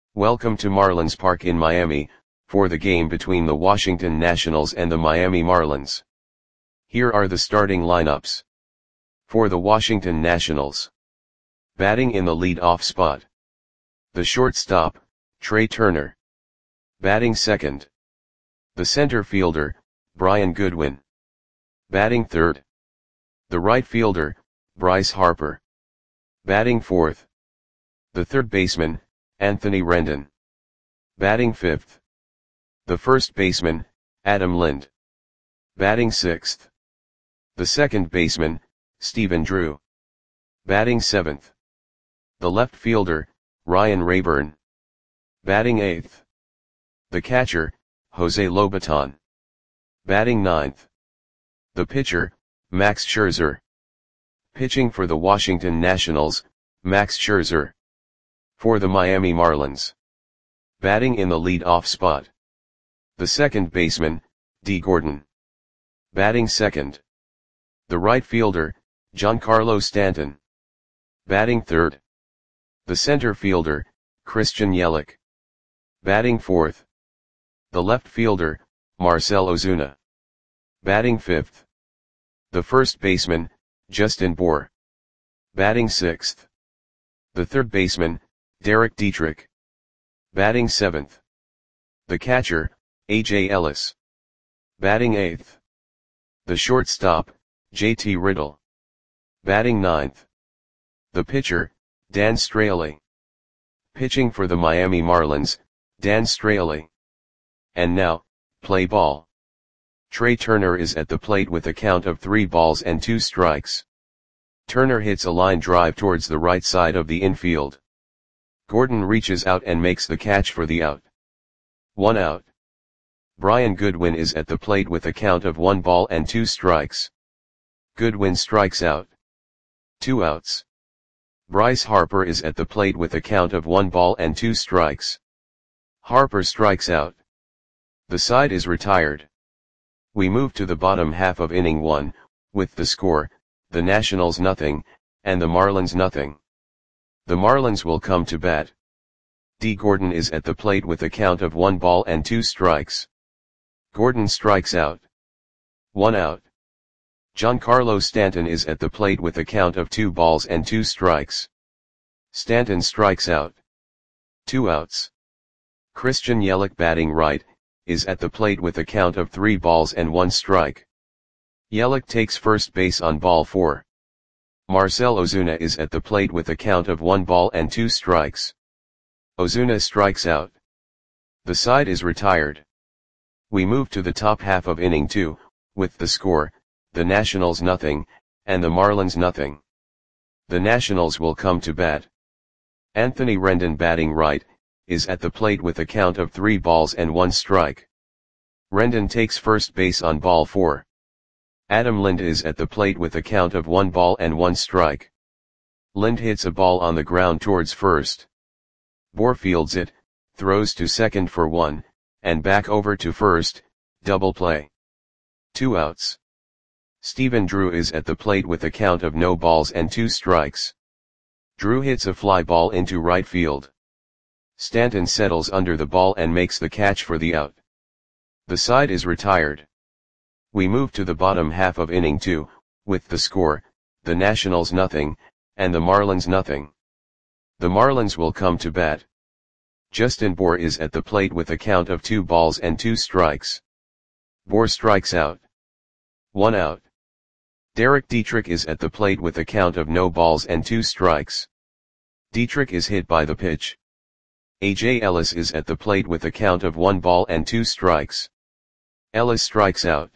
Welcome to Marlins Park in Miami, for the game between the Washington Nationals and the Miami Marlins. Here are the starting lineups. For the Washington Nationals. Batting in the lead-off spot. The shortstop, Trea Turner. Batting second. The center fielder, Brian Goodwin. Batting third. The right fielder, Bryce Harper. Batting fourth. The third baseman, Anthony Rendon. Batting fifth. The first baseman, Adam Lind. Batting sixth. The second baseman, Stephen Drew. Batting seventh. The left fielder, Ryan Raburn. Batting eighth. The catcher, Jose Lobaton. Batting ninth. The pitcher, Max Scherzer. Pitching for the Washington Nationals, Max Scherzer. For the Miami Marlins. Batting in the lead-off spot. The second baseman, Dee Gordon. Batting second. The right fielder, Giancarlo Stanton. Batting third. The center fielder, Christian Yelich. Batting fourth. The left fielder, Marcell Ozuna. Batting fifth. The first baseman, Justin Bour. Batting sixth. The third baseman, Derek Dietrich. Batting seventh. The catcher, A.J. Ellis. Batting eighth. The shortstop, J.T. Riddle. Batting ninth. The pitcher, Dan Straily. Pitching for the Miami Marlins, Dan Straily. And now, play ball. Trea Turner is at the plate with a count of 3 balls and 2 strikes. Turner hits a line drive towards the right side of the infield. Gordon reaches out and makes the catch for the out. 1 out. Brian Goodwin is at the plate with a count of 1 ball and 2 strikes. Goodwin strikes out. 2 outs. Bryce Harper is at the plate with a count of 1 ball and 2 strikes. Harper strikes out. The side is retired. We move to the bottom half of inning 1, with the score, the Nationals nothing, and the Marlins nothing. The Marlins will come to bat. Dee Gordon is at the plate with a count of 1 ball and 2 strikes. Gordon strikes out. 1 out. Giancarlo Stanton is at the plate with a count of 2 balls and 2 strikes. Stanton strikes out. 2 outs. Christian Yelich, batting right, is at the plate with a count of 3 balls and 1 strike. Yelich takes first base on ball 4. Marcell Ozuna is at the plate with a count of 1 ball and 2 strikes. Ozuna strikes out. The side is retired. We move to the top half of inning 2, with the score, the Nationals nothing, and the Marlins nothing. The Nationals will come to bat. Anthony Rendon, batting right, is at the plate with a count of 3 balls and 1 strike. Rendon takes first base on ball 4. Adam Lind is at the plate with a count of 1 ball and 1 strike. Lind hits a ball on the ground towards first. Bour fields it, throws to second for 1, and back over to first, double play. 2 outs. Stephen Drew is at the plate with a count of no balls and 2 strikes. Drew hits a fly ball into right field. Stanton settles under the ball and makes the catch for the out. The side is retired. We move to the bottom half of inning 2, with the score, the Nationals nothing, and the Marlins nothing. The Marlins will come to bat. Justin Bour is at the plate with a count of 2 balls and 2 strikes. Bour strikes out. 1 out. Derek Dietrich is at the plate with a count of no balls and 2 strikes. Dietrich is hit by the pitch. A.J. Ellis is at the plate with a count of 1 ball and 2 strikes. Ellis strikes out.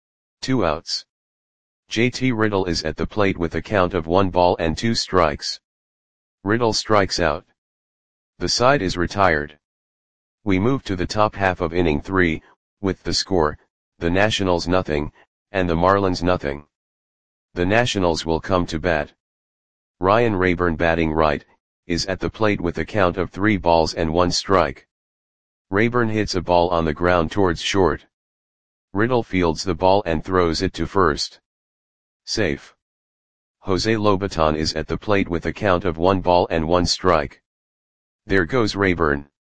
2 outs. J.T. Riddle is at the plate with a count of 1 ball and 2 strikes. Riddle strikes out. The side is retired. We move to the top half of inning 3, with the score, the Nationals nothing, and the Marlins nothing. The Nationals will come to bat. Ryan Raburn, batting right, is at the plate with a count of 3 balls and 1 strike. Raburn hits a ball on the ground towards short. Riddle fields the ball and throws it to first. Safe. Jose Lobaton is at the plate with a count of 1 ball and 1 strike. There goes Raburn.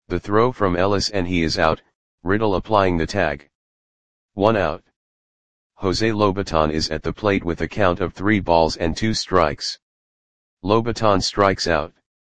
The throw from Ellis and he is out, Riddle applying the tag. 1 out. Jose Lobaton is at the plate with a count of 3 balls and 2 strikes. Lobaton strikes out.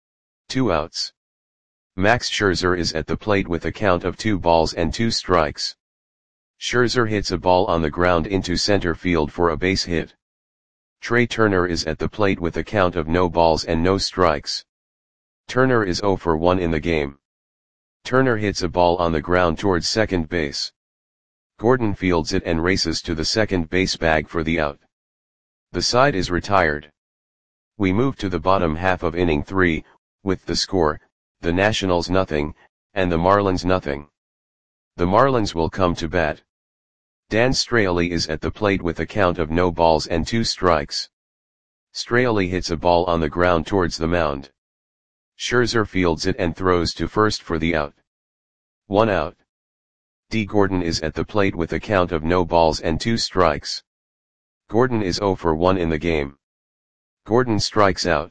2 outs. Max Scherzer is at the plate with a count of 2 balls and 2 strikes. Scherzer hits a ball on the ground into center field for a base hit. Trey Turner is at the plate with a count of no balls and no strikes. Turner is 0 for 1 in the game. Turner hits a ball on the ground towards second base. Gordon fields it and races to the second base bag for the out. The side is retired. We move to the bottom half of inning 3, with the score, the Nationals nothing, and the Marlins nothing. The Marlins will come to bat. Dan Straily is at the plate with a count of no balls and 2 strikes. Straily hits a ball on the ground towards the mound. Scherzer fields it and throws to first for the out. 1 out. D. Gordon is at the plate with a count of no balls and 2 strikes. Gordon is 0 for 1 in the game. Gordon strikes out.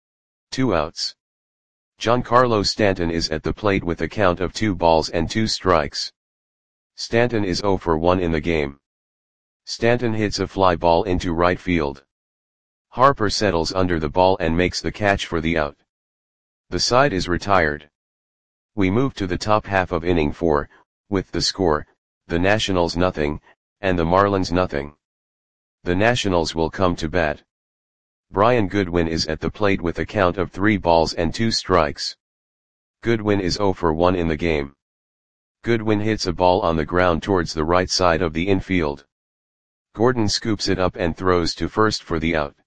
2 outs. Giancarlo Stanton is at the plate with a count of 2 balls and 2 strikes. Stanton is 0 for 1 in the game. Stanton hits a fly ball into right field. Harper settles under the ball and makes the catch for the out. The side is retired. We move to the top half of inning 4, with the score, the Nationals nothing, and the Marlins nothing. The Nationals will come to bat. Brian Goodwin is at the plate with a count of 3 balls and 2 strikes. Goodwin is 0 for 1 in the game. Goodwin hits a ball on the ground towards the right side of the infield. Gordon scoops it up and throws to first for the out.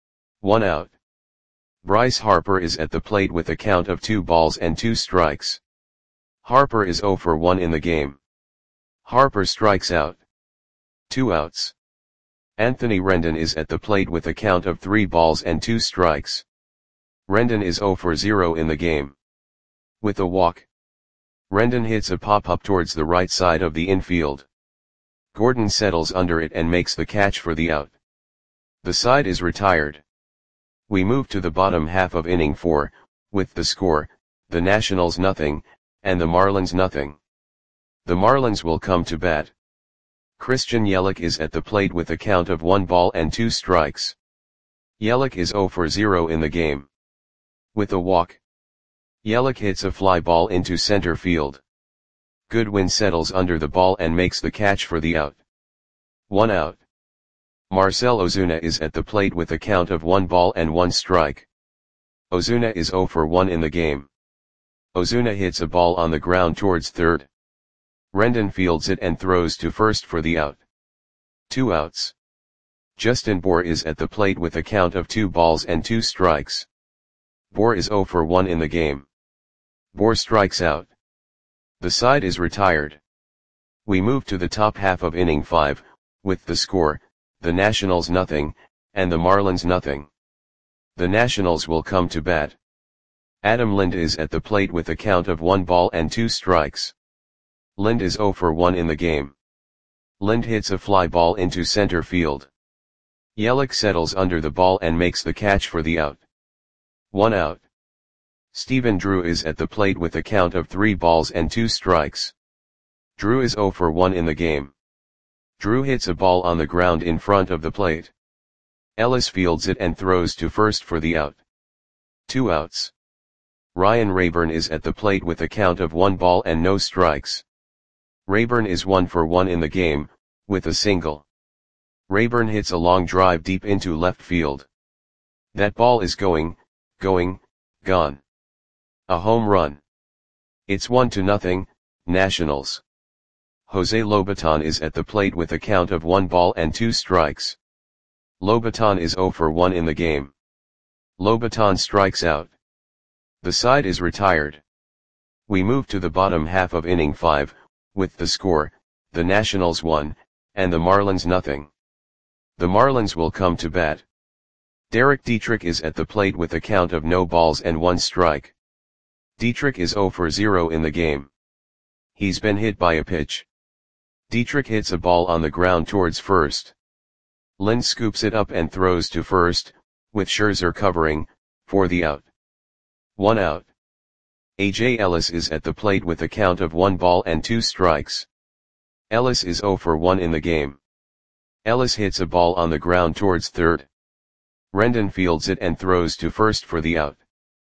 1 out. Bryce Harper is at the plate with a count of 2 balls and 2 strikes. Harper is 0 for 1 in the game. Harper strikes out. 2 outs. Anthony Rendon is at the plate with a count of 3 balls and 2 strikes. Rendon is 0 for 0 in the game. With a walk. Rendon hits a pop-up towards the right side of the infield. Gordon settles under it and makes the catch for the out. The side is retired. We move to the bottom half of inning 4, with the score, the Nationals nothing, and the Marlins nothing. The Marlins will come to bat. Christian Yelich is at the plate with a count of 1 ball and 2 strikes. Yelich is 0 for 0 in the game. With a walk. Yelich hits a fly ball into center field. Goodwin settles under the ball and makes the catch for the out. 1 out. Marcell Ozuna is at the plate with a count of 1 ball and 1 strike. Ozuna is 0 for 1 in the game. Ozuna hits a ball on the ground towards third. Rendon fields it and throws to first for the out. 2 outs. Justin Bour is at the plate with a count of 2 balls and 2 strikes. Bour is 0 for 1 in the game. Bour strikes out. The side is retired. We move to the top half of inning 5, with the score, the Nationals nothing, and the Marlins nothing. The Nationals will come to bat. Adam Lind is at the plate with a count of 1 ball and 2 strikes. Lind is 0 for 1 in the game. Lind hits a fly ball into center field. Yelich settles under the ball and makes the catch for the out. 1 out. Stephen Drew is at the plate with a count of 3 balls and 2 strikes. Drew is 0 for 1 in the game. Drew hits a ball on the ground in front of the plate. Ellis fields it and throws to first for the out. 2 outs. Ryan Raburn is at the plate with a count of 1 ball and no strikes. Raburn is 1 for 1 in the game, with a single. Raburn hits a long drive deep into left field. That ball is going, gone. A home run. It's 1-0, Nationals. Jose Lobaton is at the plate with a count of 1 ball and 2 strikes. Lobaton is 0 for 1 in the game. Lobaton strikes out. The side is retired. We move to the bottom half of inning 5, with the score, the Nationals 1, and the Marlins nothing. The Marlins will come to bat. Derek Dietrich is at the plate with a count of no balls and 1 strike. Dietrich is 0 for 0 in the game. He's been hit by a pitch. Dietrich hits a ball on the ground towards first. Lind scoops it up and throws to first, with Scherzer covering, for the out. 1 out. A.J. Ellis is at the plate with a count of 1 ball and 2 strikes. Ellis is 0 for 1 in the game. Ellis hits a ball on the ground towards third. Rendon fields it and throws to first for the out.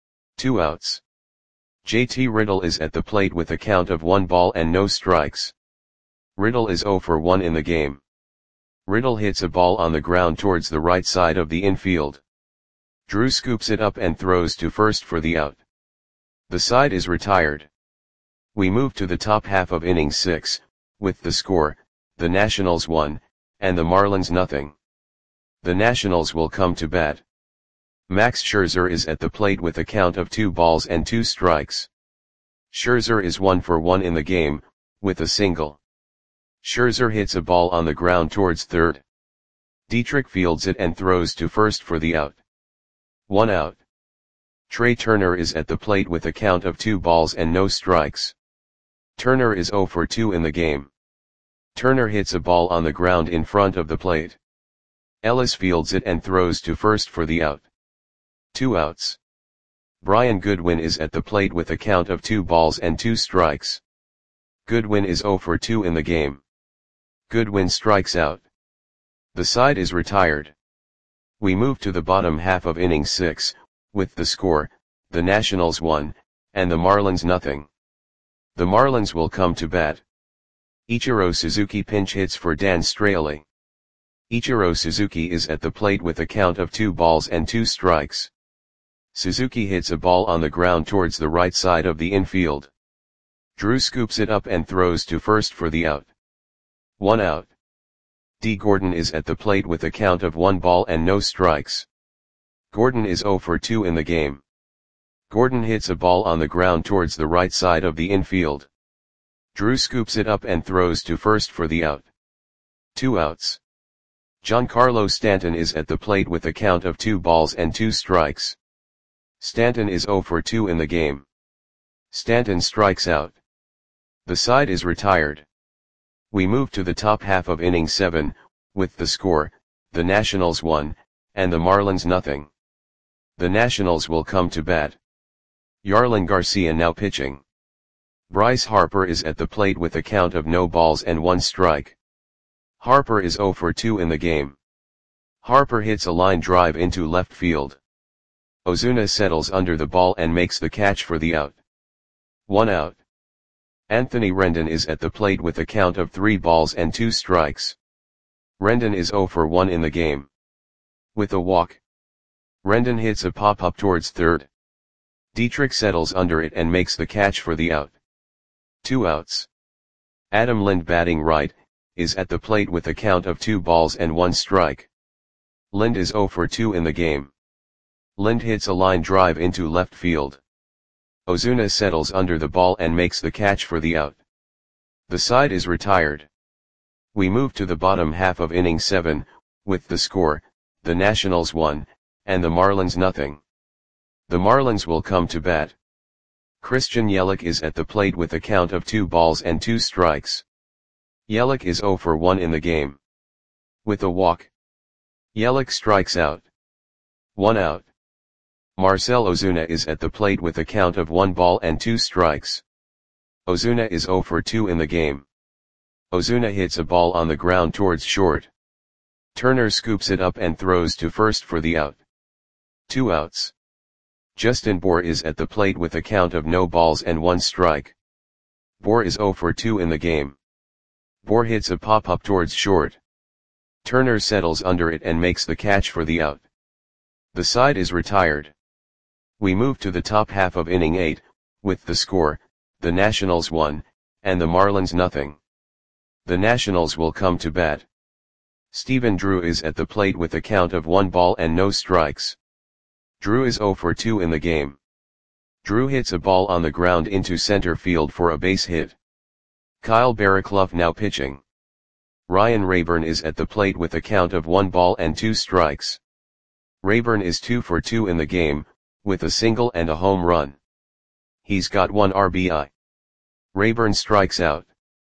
2 outs. J.T. Riddle is at the plate with a count of 1 ball and no strikes. Riddle is 0 for 1 in the game. Riddle hits a ball on the ground towards the right side of the infield. Drew scoops it up and throws to first for the out. The side is retired. We move to the top half of inning 6, with the score, the Nationals 1, and the Marlins nothing. The Nationals will come to bat. Max Scherzer is at the plate with a count of 2 balls and 2 strikes. Scherzer is 1 for 1 in the game, with a single. Scherzer hits a ball on the ground towards third. Dietrich fields it and throws to first for the out. 1 out. Trey Turner is at the plate with a count of 2 balls and no strikes. Turner is 0 for 2 in the game. Turner hits a ball on the ground in front of the plate. Ellis fields it and throws to first for the out. 2 outs. Brian Goodwin is at the plate with a count of 2 balls and 2 strikes. Goodwin is 0 for 2 in the game. Goodwin strikes out. The side is retired. We move to the bottom half of inning 6, with the score, the Nationals 1, and the Marlins nothing. The Marlins will come to bat. Ichiro Suzuki pinch hits for Dan Straily. Ichiro Suzuki is at the plate with a count of 2 balls and 2 strikes. Suzuki hits a ball on the ground towards the right side of the infield. Drew scoops it up and throws to first for the out. 1 out. D. Gordon is at the plate with a count of 1 ball and no strikes. Gordon is 0 for 2 in the game. Gordon hits a ball on the ground towards the right side of the infield. Drew scoops it up and throws to first for the out. 2 outs. Giancarlo Stanton is at the plate with a count of 2 balls and 2 strikes. Stanton is 0 for 2 in the game. Stanton strikes out. The side is retired. We move to the top half of inning 7, with the score, the Nationals 1, and the Marlins nothing. The Nationals will come to bat. Yarlin Garcia now pitching. Bryce Harper is at the plate with a count of no balls and 1 strike. Harper is 0 for 2 in the game. Harper hits a line drive into left field. Ozuna settles under the ball and makes the catch for the out. 1 out. Anthony Rendon is at the plate with a count of 3 balls and 2 strikes. Rendon is 0 for 1 in the game. With a walk. Rendon hits a pop-up towards third. Dietrich settles under it and makes the catch for the out. 2 outs. Adam Lind batting right, is at the plate with a count of 2 balls and 1 strike. Lind is 0 for 2 in the game. Lind hits a line drive into left field. Ozuna settles under the ball and makes the catch for the out. The side is retired. We move to the bottom half of inning 7, with the score, the Nationals 1, and the Marlins nothing. The Marlins will come to bat. Christian Yelich is at the plate with a count of 2 balls and 2 strikes. Yelich is 0 for 1 in the game. With a walk. Yelich strikes out. 1 out. Marcell Ozuna is at the plate with a count of 1 ball and 2 strikes. Ozuna is 0 for 2 in the game. Ozuna hits a ball on the ground towards short. Turner scoops it up and throws to first for the out. 2 outs. Justin Bour is at the plate with a count of no balls and 1 strike. Bour is 0 for 2 in the game. Bour hits a pop-up towards short. Turner settles under it and makes the catch for the out. The side is retired. We move to the top half of inning 8, with the score, the Nationals 1, and the Marlins nothing. The Nationals will come to bat. Stephen Drew is at the plate with a count of 1 ball and no strikes. Drew is 0 for 2 in the game. Drew hits a ball on the ground into center field for a base hit. Kyle Barraclough now pitching. Ryan Raburn is at the plate with a count of 1 ball and 2 strikes. Raburn is 2 for 2 in the game, with a single and a home run. He's got 1 RBI. Raburn strikes out.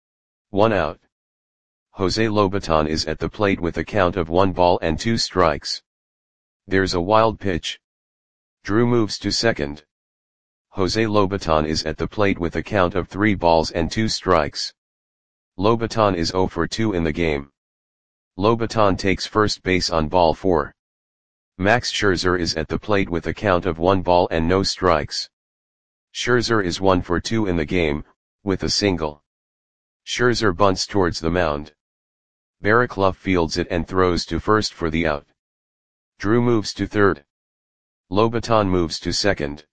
1 out. Jose Lobaton is at the plate with a count of 1 ball and 2 strikes. There's a wild pitch. Drew moves to second. Jose Lobaton is at the plate with a count of 3 balls and 2 strikes. Lobaton is 0 for 2 in the game. Lobaton takes first base on ball 4. Max Scherzer is at the plate with a count of 1 ball and no strikes. Scherzer is 1 for 2 in the game, with a single. Scherzer bunts towards the mound. Barraclough fields it and throws to first for the out. Drew moves to third. Lobaton moves to second.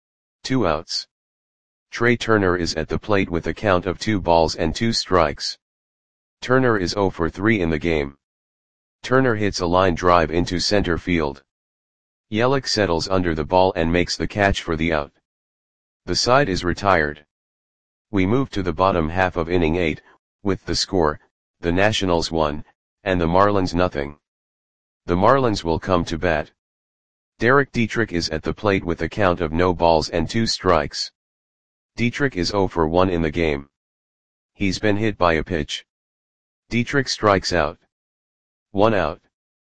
2 outs. Trey Turner is at the plate with a count of 2 balls and 2 strikes. Turner is 0 for 3 in the game. Turner hits a line drive into center field. Yelich settles under the ball and makes the catch for the out. The side is retired. We move to the bottom half of inning 8, with the score, the Nationals 1, and the Marlins nothing. The Marlins will come to bat. Derek Dietrich is at the plate with a count of no balls and 2 strikes. Dietrich is 0 for 1 in the game. He's been hit by a pitch. Dietrich strikes out. 1 out.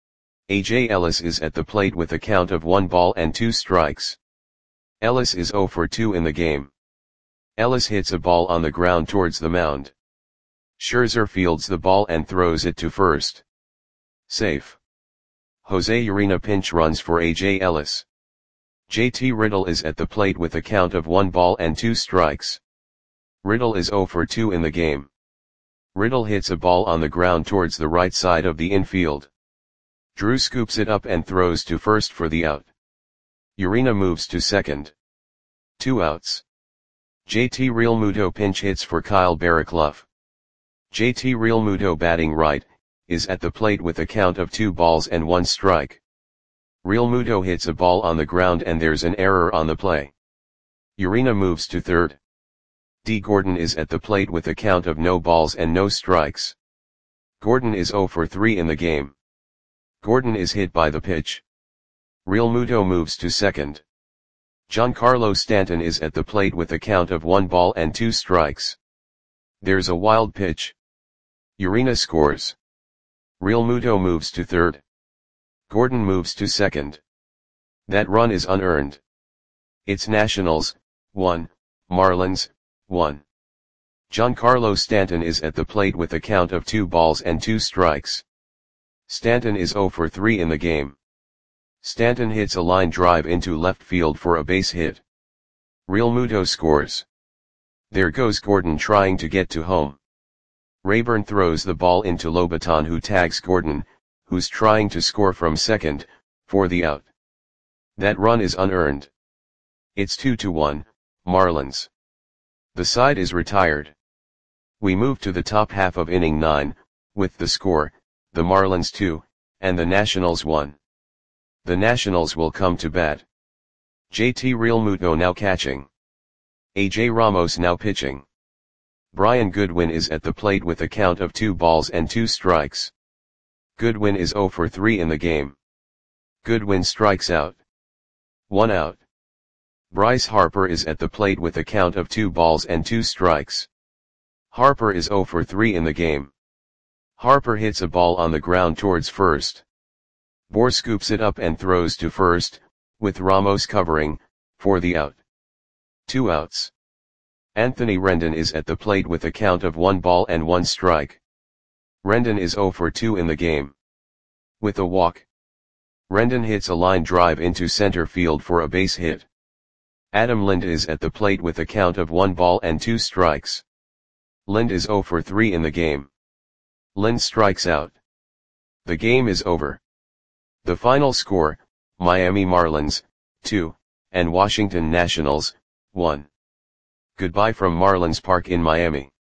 A.J. Ellis is at the plate with a count of 1 ball and 2 strikes. Ellis is 0 for 2 in the game. Ellis hits a ball on the ground towards the mound. Scherzer fields the ball and throws it to first. Safe. Jose Urena pinch runs for A.J. Ellis. J.T. Riddle is at the plate with a count of 1 ball and 2 strikes. Riddle is 0 for 2 in the game. Riddle hits a ball on the ground towards the right side of the infield. Drew scoops it up and throws to first for the out. Urena moves to second. 2 outs. JT Realmuto pinch hits for Kyle Barraclough. JT Realmuto batting right, is at the plate with a count of 2 balls and 1 strike. Realmuto hits a ball on the ground and there's an error on the play. Urena moves to third. D. Gordon is at the plate with a count of no balls and no strikes. Gordon is 0 for 3 in the game. Gordon is hit by the pitch. Realmuto moves to second. Giancarlo Stanton is at the plate with a count of 1 ball and 2 strikes. There's a wild pitch. Urena scores. Realmuto moves to third. Gordon moves to second. That run is unearned. It's Nationals, 1, Marlins, 1. Giancarlo Stanton is at the plate with a count of 2 balls and 2 strikes. Stanton is 0 for 3 in the game. Stanton hits a line drive into left field for a base hit. Realmuto scores. There goes Gordon trying to get to home. Rayburn throws the ball into Lobaton, who tags Gordon, who's trying to score from second, for the out. That run is unearned. It's 2-1, Marlins. The side is retired. We move to the top half of inning 9, with the score, the Marlins 2, and the Nationals 1. The Nationals will come to bat. JT Realmuto now catching. A.J. Ramos now pitching. Brian Goodwin is at the plate with a count of 2 balls and 2 strikes. Goodwin is 0 for 3 in the game. Goodwin strikes out. 1 out. Bryce Harper is at the plate with a count of 2 balls and 2 strikes. Harper is 0 for 3 in the game. Harper hits a ball on the ground towards first. Bohr scoops it up and throws to first, with Ramos covering, for the out. 2 outs. Anthony Rendon is at the plate with a count of 1 ball and 1 strike. Rendon is 0 for 2 in the game. With a walk. Rendon hits a line drive into center field for a base hit. Adam Lind is at the plate with a count of 1 ball and 2 strikes. Lind is 0 for 3 in the game. Lind strikes out. The game is over. The final score, Miami Marlins, 2, and Washington Nationals, 1. Goodbye from Marlins Park in Miami.